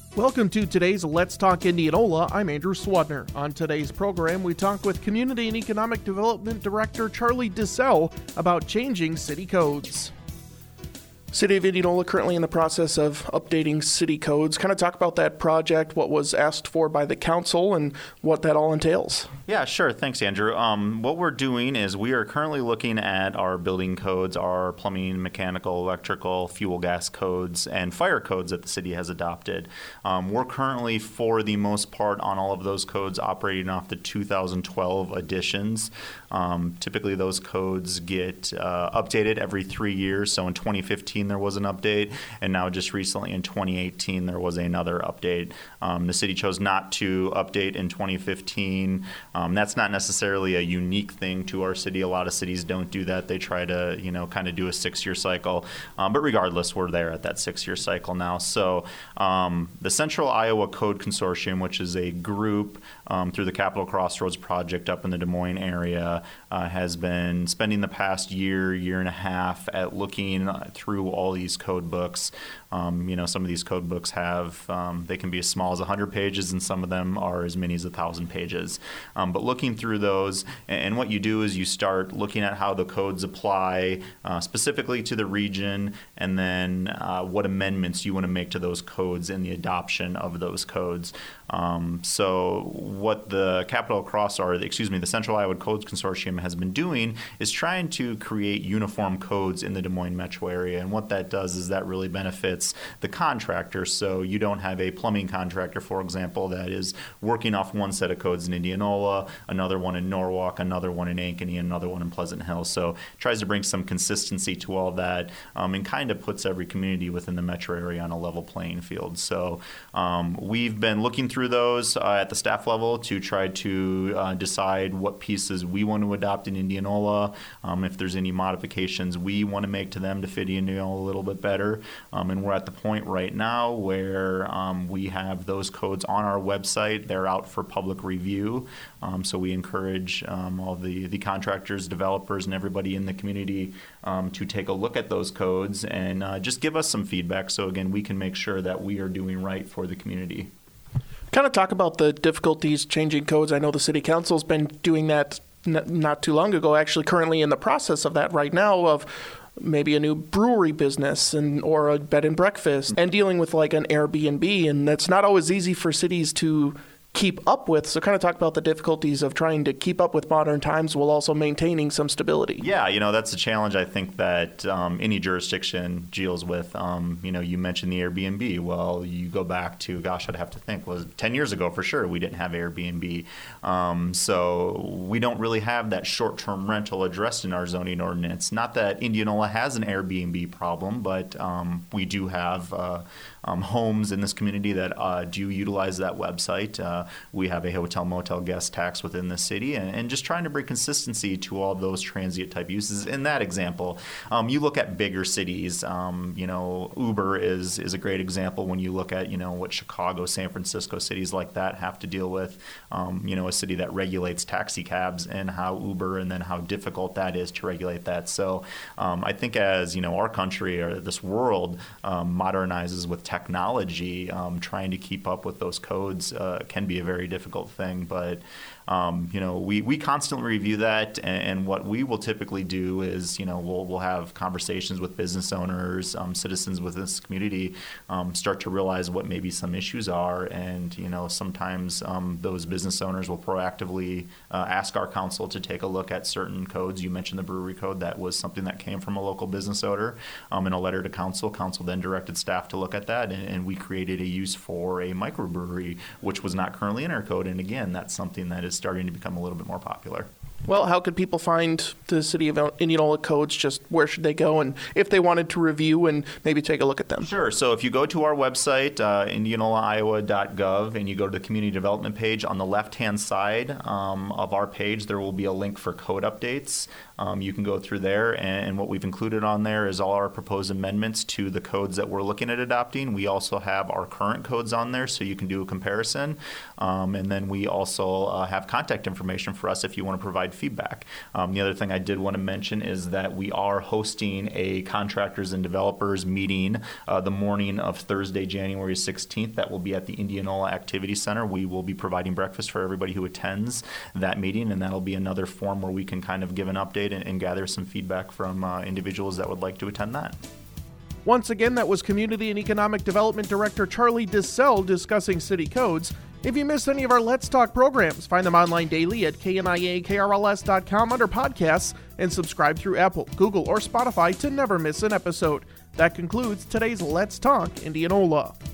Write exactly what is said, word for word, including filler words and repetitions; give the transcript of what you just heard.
Welcome to today's Let's Talk Indianola. I'm Andrew Swadner. On today's program, we talk with Community and Economic Development Director Charlie DeSalle about changing city codes. City of Indianola currently in the process of updating city codes. Kind of talk about that project, what was asked for by the council, and what that all entails. Yeah, sure. Thanks, Andrew. Um, what we're doing is we are currently looking at our building codes, our plumbing, mechanical, electrical, fuel gas codes, and fire codes that the city has adopted. Um, we're currently, for the most part, on all of those codes operating off the two thousand twelve editions. Um, typically, those codes get uh, updated every three years. So in twenty fifteen, there was an update, and now just recently in twenty eighteen, there was another update. Um, the city chose not to update in twenty fifteen. Um, that's not necessarily a unique thing to our city. A lot of cities don't do that. They try to, you know, kind of do a six-year cycle. Um, but regardless, we're there at that six-year cycle now. So um, the Central Iowa Code Consortium, which is a group um, through the Capital Crossroads Project up in the Des Moines area, uh, has been spending the past year, year and a half at looking through all these code books. Um, you know, some of these code books have, um, they can be as small as one hundred pages, and some of them are as many as one thousand pages. Um, but looking through those, and, and what you do is you start looking at how the codes apply uh, specifically to the region, and then uh, what amendments you want to make to those codes in the adoption of those codes. Um, so what the Capital Cross, or the, excuse me, the Central Iowa Codes Consortium has been doing is trying to create uniform codes in the Des Moines metro area. And what that does is that really benefits the contractor. So you don't have a plumbing contractor, for example, that is working off one set of codes in Indianola, another one in Norwalk, another one in Ankeny, another one in Pleasant Hill. So it tries to bring some consistency to all that um, and kind of puts every community within the metro area on a level playing field. So um, we've been looking through those uh, at the staff level to try to uh, decide what pieces we want to adopt in Indianola, um, if there's any modifications we want to make to them to fit Indianola a little bit better. Um, and we're at the point right now where um, we have those codes on our website. They're out for public review. Um, so we encourage um, all the, the contractors, developers, and everybody in the community um, to take a look at those codes and uh, just give us some feedback. So again, we can make sure that we are doing right for the community. Kind of talk about the difficulties changing codes. I know the city council's been doing that n- not too long ago, actually currently in the process of that right now, of maybe a new brewery business and or a bed and breakfast, and dealing with like an Airbnb, and that's not always easy for cities to keep up with. So kind of talk about the difficulties of trying to keep up with modern times while also maintaining some stability. Yeah, you know, that's a challenge I think that um, any jurisdiction deals with. Um, you know, you mentioned the Airbnb. Well, you go back to, gosh, I'd have to think, was ten years ago for sure, we didn't have Airbnb. Um, so we don't really have that short-term rental addressed in our zoning ordinance. Not that Indianola has an Airbnb problem, but um, we do have uh, um, homes in this community that uh, do utilize that website. Uh, we have a hotel motel guest tax within the city, and, and just trying to bring consistency to all those transient type uses. In that example, um, you look at bigger cities, um, you know, Uber is is a great example when you look at, you know, what Chicago, San Francisco, cities like that have to deal with, um, you know, a city that regulates taxi cabs and how Uber and then how difficult that is to regulate that. So um, I think as, you know, our country or this world um, modernizes with technology, um, trying to keep up with those codes uh, can be a very difficult thing. But Um, you know, we, we constantly review that, and, and what we will typically do is, you know, we'll we'll have conversations with business owners, um, citizens within this community, um, start to realize what maybe some issues are, and, you know, sometimes um, those business owners will proactively uh, ask our council to take a look at certain codes. You mentioned the brewery code. That was something that came from a local business owner um, in a letter to council. Council then directed staff to look at that, and, and we created a use for a microbrewery, which was not currently in our code. And again, that's something that is starting to become a little bit more popular. Well, how could people find the City of Indianola codes? Just where should they go? And if they wanted to review and maybe take a look at them? Sure. So if you go to our website, uh, indianola iowa dot gov, and you go to the community development page, on the left-hand side um, of our page, there will be a link for code updates. Um, you can go through there, and, and what we've included on there is all our proposed amendments to the codes that we're looking at adopting. We also have our current codes on there, so you can do a comparison. Um, and then we also uh, have contact information for us if you want to provide provide feedback. Um, the other thing I did want to mention is that we are hosting a contractors and developers meeting uh, the morning of Thursday, January sixteenth. That will be at the Indianola Activity Center. We will be providing breakfast for everybody who attends that meeting, and that'll be another forum where we can kind of give an update and, and gather some feedback from uh, individuals that would like to attend that. Once again, that was Community and Economic Development Director Charlie Dissell discussing city codes. If you missed any of our Let's Talk programs, find them online daily at K N I A K R L S dot com under podcasts and subscribe through Apple, Google, or Spotify to never miss an episode. That concludes today's Let's Talk Indianola.